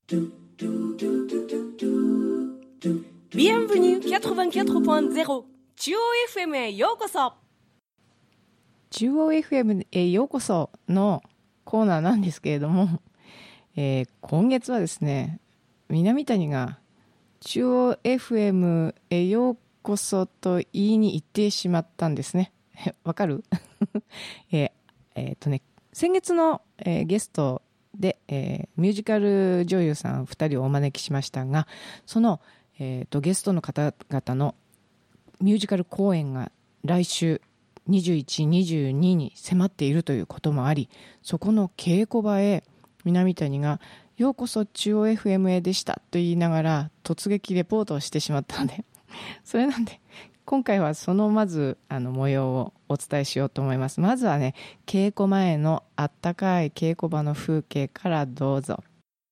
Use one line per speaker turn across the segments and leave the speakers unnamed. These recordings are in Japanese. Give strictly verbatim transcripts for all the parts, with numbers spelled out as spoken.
Bienvenueきゅうじゅうよんてんゼロ 中央 エフエム へようこそ。
中央 エフエム へようこそのコーナーなんですけれども、えー、今月はですね、南谷が中央 エフエム へようこそと言いに行ってしまったんですね。わかる、えーえー、とね先月の、えー、ゲストで、えー、ミュージカル女優さんふたりをお招きしましたが、その、えー、とゲストの方々のミュージカル公演が来週にじゅういち、にじゅうにに迫っているということもあり、そこの稽古場へ南谷がようこそ中央 エフエム へでしたと言いながら突撃レポートをしてしまったのでそれなんで今回はそのまずあの模様をお伝えしようと思います。まずはね、稽古前のあったかい稽古場の風景からどうぞ。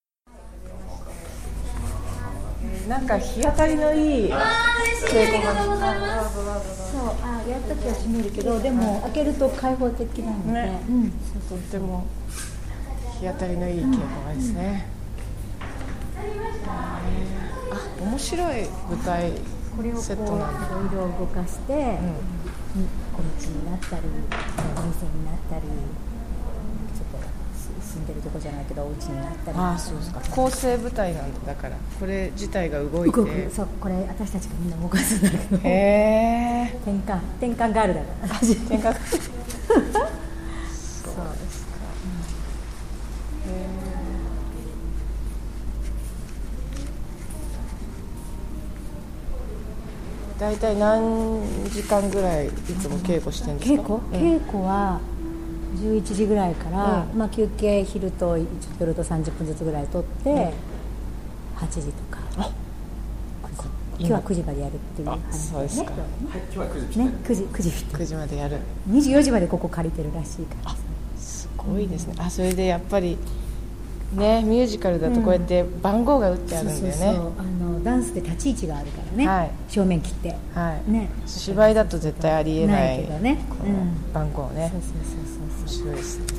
なんか日当たりのいい稽古場。
そう、あ、やった時は閉めるけど、でも開けると開放的なので、ね、うん、
とっても日当たりのいい稽古場ですね、うんうん、あ、面白い舞台セットなんだ。
これをこういろいろ動かして、うん、小道になったり、お店になったり、ちょっと住んでるとこじゃないけどお家になったり。
ああ、そうですか。構成舞台なんだ、だからこれ自体が動いて動く。
そう、これ私たちがみんな動かすんだけど。
へえ。
転換転換ガールだから。
転換そうですか、うん、へえ。だいたい何時間ぐらいいつも稽古してるんですか？
稽古、うん、稽古はじゅういちじぐらいから、うん、まあ、休憩昼と夜とさんじゅっぷんずつぐらい取って、うん、はちじとか。今日はくじまでやるっていう話でね。
そうですか、はい、
今日はくじね、くじ、くじ
くじまでやる。
にじゅうよじまでここ借りてるらしいから。
すごいですね、うん、あ、それでやっぱりね、ミュージカルだとこうやって番号が打ってあるんだよね、うん、そうそうそう、あのダンスで立ち位置があるからね、はい、正面切って、はいね、 芝居だと絶対ありえない、
ないけどね、
この番号ね、
うん、そうそうそうそう、面白いですね。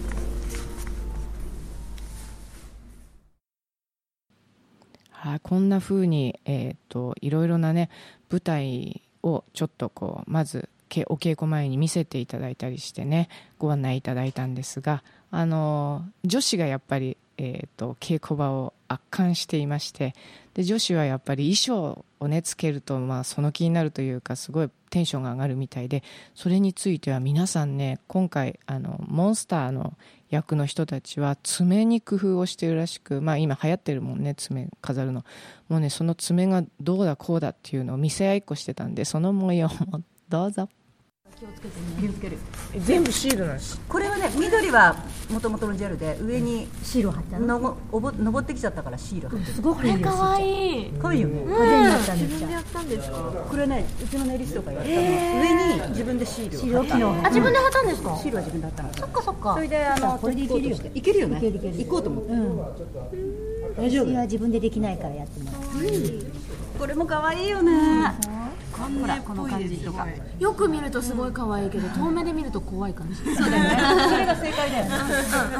はい、こんな風に、えーと、いろいろなね舞台をちょっとこうまずお稽古前に見せていただいたりしてね、ご案内いただいたんですが、あの女子がやっぱり、えーと、稽古場を圧巻していまして、で女子はやっぱり衣装をねつけると、まあ、その気になるというかすごいテンションが上がるみたいで、それについては皆さんね、今回あのモンスターの役の人たちは爪に工夫をしているらしく、まあ、今流行ってるもんね、爪飾るの。もうね、その爪がどうだこうだっていうのを見せ合いっこしてたんで、その模様もどうぞ。
気をつけてね、気をつける。
全部シールなんです。
これはね、緑はもともとのジェルで、上に
シール貼ってある
のぼおぼ登ってきちゃったからシール貼ってる。
すごくいいです。
かわいい。
かわいいよね。
派手になったんです
自分でやったんですか？
これね、うちのネイリストがやったの。上に自分でシールを貼ったの。
あ、自分で貼ったんですか？
シールは自分で貼ったの。
そっかそっか。
それであのこれでいけるよ。
いけるよね。
行
こうと思って。
大丈夫。私は自分でできないからやってます。
これも可愛いよね。ほらこの感じとか。
よく見るとすごい可愛いけど、遠目で見ると怖い感じ。
そうだよね。それが正解だよね。
あ、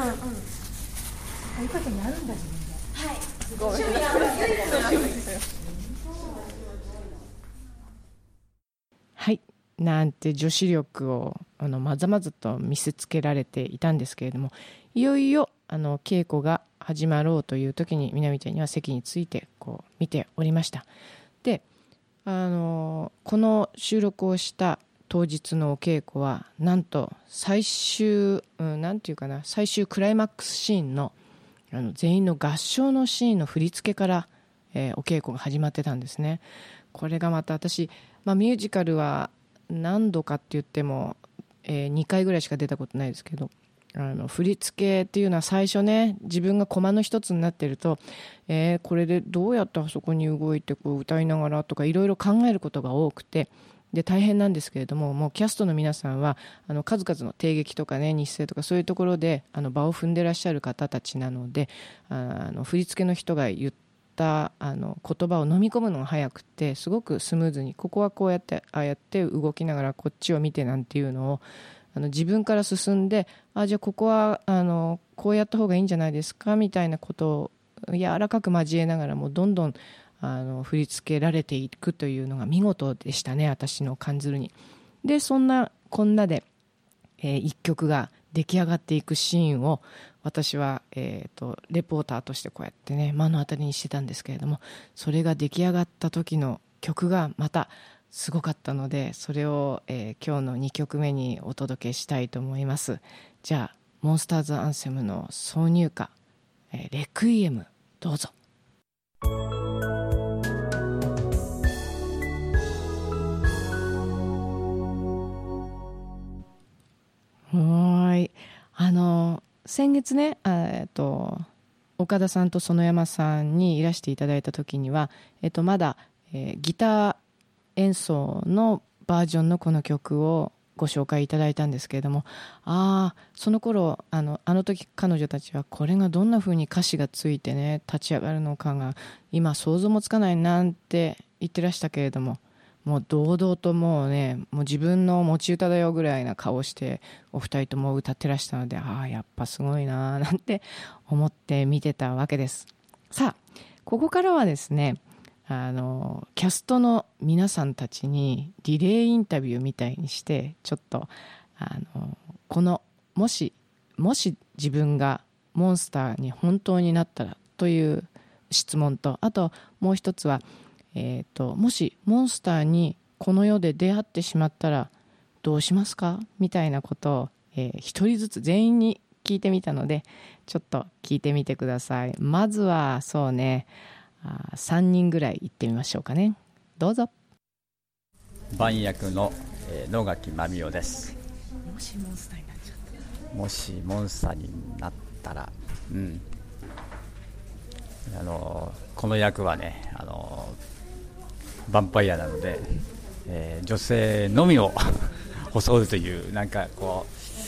ゆかちゃんやるんだ自分で。
はい。
すごい。はい、なんて女子力をあのまざまざと見せつけられていたんですけれども、いよいよあの稽古が始まろうという時に南ちゃんには席についてこう見ておりました。で、あのこの収録をした当日のお稽古はなんと最終、うん、なんていうかな、最終クライマックスシーンの、あの全員の合唱のシーンの振り付けから、えー、お稽古が始まってたんですね。これがまた私、まあ、ミュージカルは何度かって言っても、えー、にかいぐらいしか出たことないですけど、あの振り付けっていうのは最初ね、自分がコマの一つになってると、えー、これでどうやってあそこに動いてこう歌いながらとかいろいろ考えることが多くて、で大変なんですけれども、もうキャストの皆さんはあの数々の帝劇とかね、日生とかそういうところであの場を踏んでらっしゃる方たちなので、あの振り付けの人が言ったあの言葉を飲み込むのが早くて、すごくスムーズに、ここはこうやってああやって動きながらこっちを見てなんていうのをあの自分から進んで、あ、じゃあここはあのこうやった方がいいんじゃないですかみたいなことを柔らかく交えながらもどんどんあの振り付けられていくというのが見事でしたね、私の感ずるに。でそんなこんなで、えー、一曲が出来上がっていくシーンを私は、えー、とレポーターとしてこうやってね目の当たりにしてたんですけれども、それが出来上がった時の曲がまたすごかったので、それを、えー、今日のにきょくめにお届けしたいと思います。じゃあモンスターズアンセムの挿入歌、えー、レクイエム、どうぞ。はい、あの先月ね、えっと岡田さんと園山さんにいらしていただいた時には、えっと、まだ、えー、ギター演奏のバージョンのこの曲をご紹介いただいたんですけれども、ああその頃あのあの時彼女たちはこれがどんな風に歌詞がついてね立ち上がるのかが今想像もつかないなんて言ってらしたけれども、もう堂々ともうねもう自分の持ち歌だよぐらいな顔してお二人とも歌ってらしたので、ああやっぱすごいななんて思って見てたわけです。さあここからはですね、あのキャストの皆さんたちにリレーインタビューみたいにしてちょっとあのこのもしもし自分がモンスターに本当になったらという質問と、あともう一つはえーと、もしモンスターにこの世で出会ってしまったらどうしますかみたいなことを、えー、一人ずつ全員に聞いてみたのでちょっと聞いてみてください。まずはそうねあさんにんぐらい行ってみましょうかね。どうぞ。
番役の、えー、野垣真美夫です。
もしモンスターになっちゃった
もしモンスターになったら、うんあのこの役はねあのヴァンパイアなので、えー、女性のみを襲うというなんかこ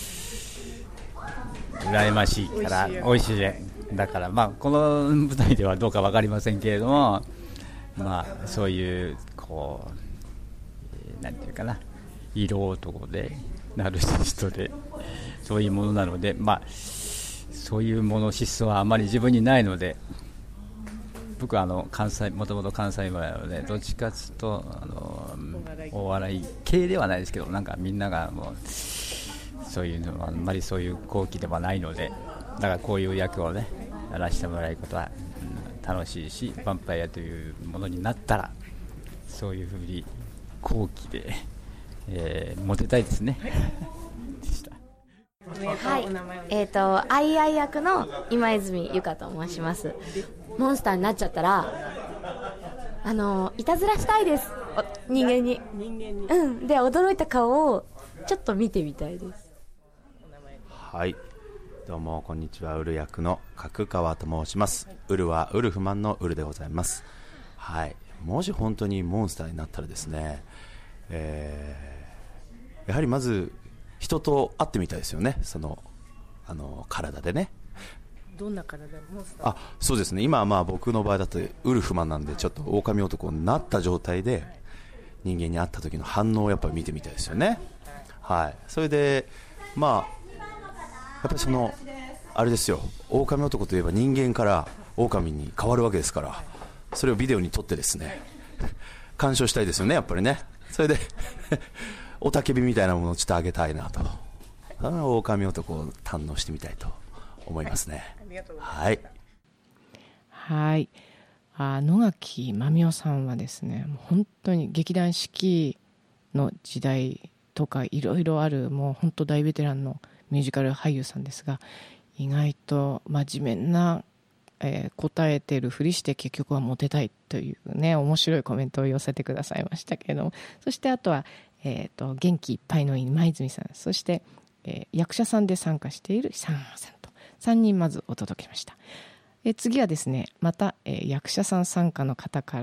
う羨ましいから美味しいだから、まあ、この舞台ではどうか分かりませんけれども、まあ、そういうこうなんていうかな色男でナルシストでそういうものなので、まあ、そういうもの質素はあまり自分にないので、僕はあの関西もともと関西生まれなのでどっちかというとあのお笑い系ではないですけど、なんかみんながもうそういうのはあんまりそういう好奇ではないので、だからこういう役をねやらせてもらえることは、うん、楽しいし、ヴァンパイアというものになったらそういうふうに好奇で、えー、モテたいですね。でした
はい、えーと、アイアイ役の今泉由香と申します。モンスターになっちゃったらあのいたずらしたいです、人間に人間に、うん、で驚いた顔をちょっと見てみたいです。
はい、どうもこんにちは。ウル役の角川と申します。ウルはウルフマンのウルでございます。はい、もし本当にモンスターになったらですね、えー、やはりまず人と会ってみたいですよね。そのあの体でね。
どんな体モンスター？
あ、そうですね。今はまあ僕の場合だとウルフマンなんでちょっと狼男になった状態で人間に会った時の反応をやっぱり見てみたいですよね。はい。それでまあやっぱりそのあれですよ、狼男といえば人間から狼に変わるわけですから、それをビデオに撮ってですね鑑賞したいですよね、やっぱりね。それで雄たけびみたいなものをちょっとあげたいなと、狼男を堪能してみたいと思いますね。はい、
はい、あ野垣真美夫さんはですね、もう本当に劇団四季の時代とかいろいろあるもう本当大ベテランのミュージカル俳優さんですが、意外と真面目な、えー、答えてるふりして結局はモテたいというね面白いコメントを寄せてくださいましたけれども、そしてあとは、えー、と元気いっぱいの今泉さん、そして、えー、役者さんで参加している久永さんとさんにんまずお届けしました。えー、次はですねまた、えー、役者さん参加の方から、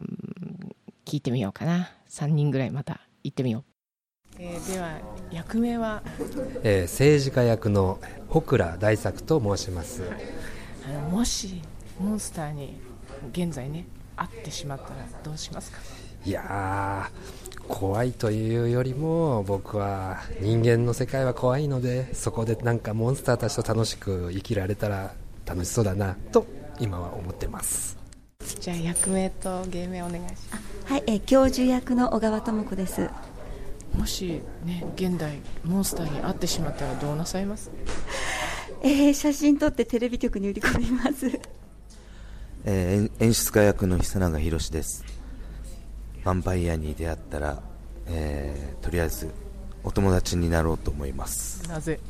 うん、聞いてみようかな。さんにんぐらいまた行ってみよう。えー、では役名は、
えー、政治家役の保倉大作と申します。
あのもしモンスターに現在ね会ってしまったらどうしますか？
いやー怖いというよりも僕は人間の世界は怖いので、そこでなんかモンスターたちと楽しく生きられたら楽しそうだなと今は思ってます。
じゃあ役名と芸名お願いします。
はい、え教授役の小川智子です。
もしね、現代モンスターに会ってしまったらどうなさいます？
えー、写真撮ってテレビ局に売り込みます。
えー、演出家役の久永宏です。ヴァンパイアに出会ったら、えー、とりあえずお友達になろうと思います。
なぜ？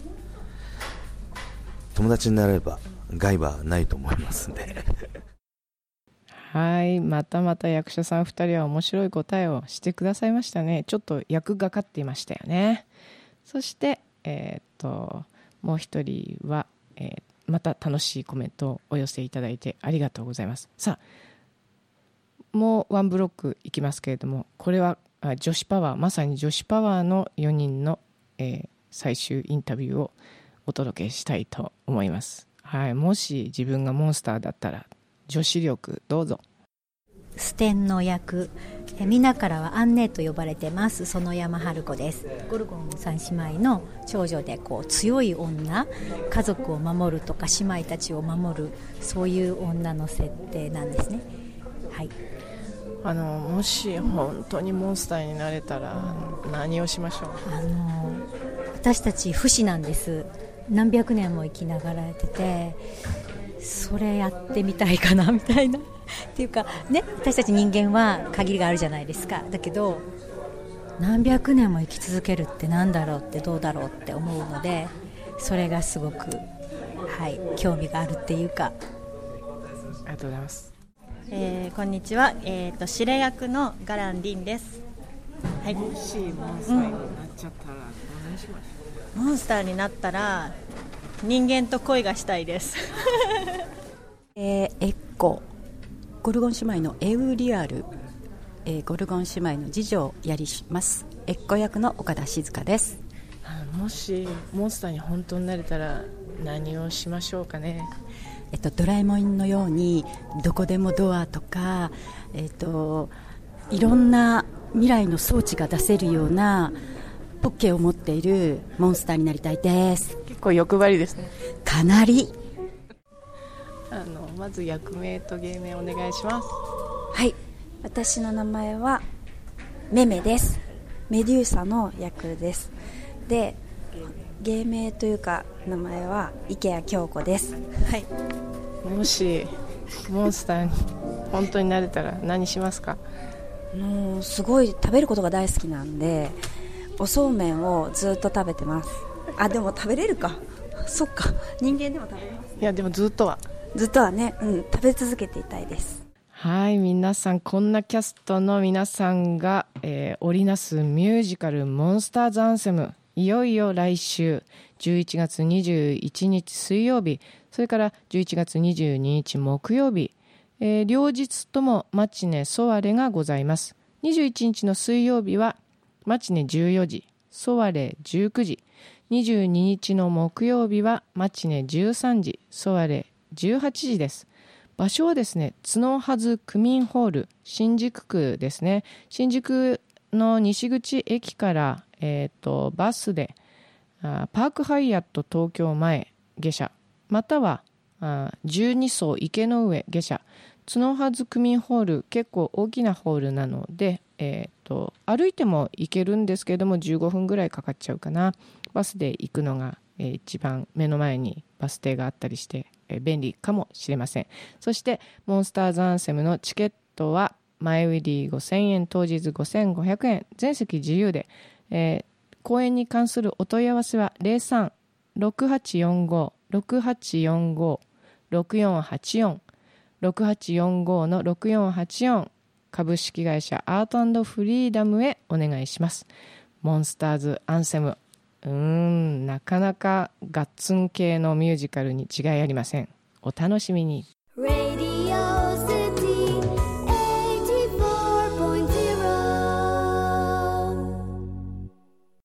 友達になれば害はないと思いますんで。
はい、またまた役者さんふたりは面白い答えをしてくださいましたね。ちょっと役がかっていましたよね。そしてえー、っともう一人は、えー、また楽しいコメントをお寄せいただいてありがとうございます。さあもうワンブロックいきますけれども、これは女子パワー、まさに女子パワーのよにんの、えー、最終インタビューをお届けしたいと思います。はい、もし自分がモンスターだったら女子力どうぞ。
ステンの役、えみんなからはアンネと呼ばれてます園山春子です。ゴルゴン三姉妹の長女でこう強い女、家族を守るとか姉妹たちを守る、そういう女の設定なんですね。はい、
あのもし本当にモンスターになれたら何をしましょう？
あの私たち不死なんです。何百年も生きながらえてて、それやってみたいかなみたいなっていうかね、私たち人間は限りがあるじゃないですか。だけど何百年も生き続けるってなんだろうって、どうだろうって思うので、それがすごく、はい、興味があるっていうか。
ありがとうございます。
えー、こんにちは、えー、と司令役のガランリンです。はい、
もしモンスターになっちゃったら何しましょう？
モンスターになったら人間と恋がしたいです。
えー、エッコゴルゴン姉妹のエウリアル、えー、ゴルゴン姉妹の次女をやりますエッコ役の岡田静香です。
あもしモンスターに本当になれたら何をしましょうかね？
えっと、ドラえもんのようにどこでもドアとか、えっと、いろんな未来の装置が出せるようなポッケを持っているモンスターになりたいです。
結構欲張りですね。
かなり。
あのまず役名と芸名お願いします。
はい、私の名前はメメです。メデューサの役です。で、芸名というか名前は池谷京子です。はい。
もしモンスターに本当になれたら何しますか？
もうすごい食べることが大好きなんで、おそうめんをずっと食べてます。あ、でも食べれるか。そっか、人間でも食べれます。
いやでもずっとは
ずっとはね、うん、食べ続けていたいです。
はい、皆さん、こんなキャストの皆さんが、えー、織りなすミュージカルモンスターズアンセム、いよいよ来週じゅういちがつにじゅういちにち水曜日、それからじゅういちがつにじゅうににち木曜日、えー、両日ともマチネソワレがございます。にじゅういちにちの水曜日はマチネじゅうよじ、ソワレじゅうくじ、にじゅうににちの木曜日はマチネじゅうさんじ、ソワレじゅうはちじです。場所はですね、角筈区民ホール、新宿区ですね。新宿の西口駅から、えー、とバスであパークハイアット東京前下車、またはあじゅうにそう池の上下車。角筈区民ホール、結構大きなホールなので、えー、と歩いても行けるんですけれどもじゅうごふんぐらいかかっちゃうかな。バスで行くのが、えー、一番目の前にバス停があったりして便利かもしれません。そしてモンスターズアンセムのチケットは前売りごせんえん、当日ごせんごひゃくえん、全席自由で、えー、公演に関するお問い合わせは ゼロさん ろくはちよんご ろくはちよんご ろくよんはちよん ろくはちよんご のろくよんはちよん株式会社アート&フリーダムへお願いします。モンスターズアンセム、うーんなかなかガッツン系のミュージカルに違いありません。お楽しみに。